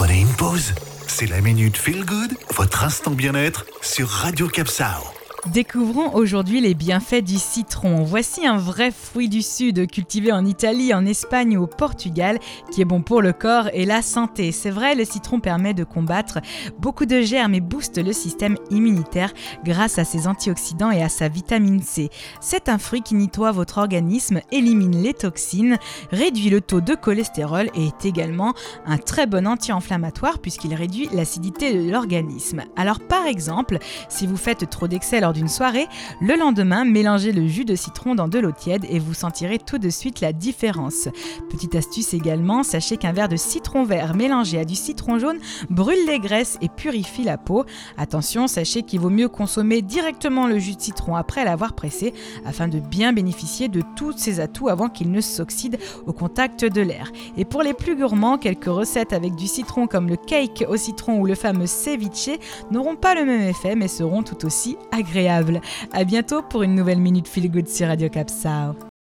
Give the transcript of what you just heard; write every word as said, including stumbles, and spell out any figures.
Prenez une pause. C'est la Minute Feel Good, votre instant bien-être sur Radio Capsao. Découvrons aujourd'hui les bienfaits du citron. Voici un vrai fruit du Sud, cultivé en Italie, en Espagne ou au Portugal, qui est bon pour le corps et la santé. C'est vrai, le citron permet de combattre beaucoup de germes et booste le système immunitaire grâce à ses antioxydants et à sa vitamine C. C'est un fruit qui nettoie votre organisme, élimine les toxines, réduit le taux de cholestérol et est également un très bon anti-inflammatoire puisqu'il réduit l'acidité de l'organisme. Alors par exemple, si vous faites trop d'excès lors d'une soirée, le lendemain, mélangez le jus de citron dans de l'eau tiède et vous sentirez tout de suite la différence. Petite astuce également, sachez qu'un verre de citron vert mélangé à du citron jaune brûle les graisses et purifie la peau. Attention, sachez qu'il vaut mieux consommer directement le jus de citron après l'avoir pressé afin de bien bénéficier de tous ses atouts avant qu'il ne s'oxyde au contact de l'air. Et pour les plus gourmands, quelques recettes avec du citron comme le cake au citron ou le fameux ceviche n'auront pas le même effet mais seront tout aussi agréables. À bientôt pour une nouvelle Minute Feel Good sur Radio Capsao.